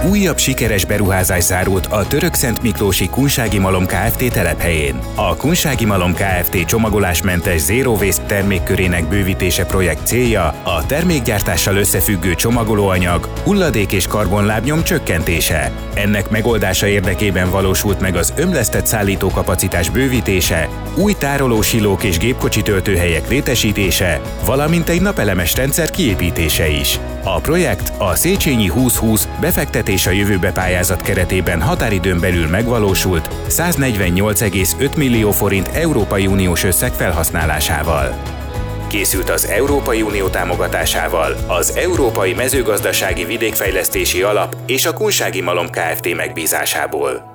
Újabb sikeres beruházás zárult a Törökszentmiklósi Kunsági Malom Kft. Telephelyén. A Kunsági Malom Kft. Csomagolásmentes Zero Waste termékkörének bővítése projekt célja a termékgyártással összefüggő csomagolóanyag, hulladék és karbonlábnyom csökkentése. Ennek megoldása érdekében valósult meg az ömlesztett szállítókapacitás bővítése, új tárolósilók és gépkocsi töltőhelyek létesítése, valamint egy napelemes rendszer kiépítése is. A projekt a Széchenyi 2020 befektetés a jövőbe pályázat keretében határidőn belül megvalósult 148,5 millió forint Európai Uniós összeg felhasználásával. Készült az Európai Unió támogatásával, az Európai Mezőgazdasági Vidékfejlesztési Alap és a Kunsági Malom Kft. Megbízásából.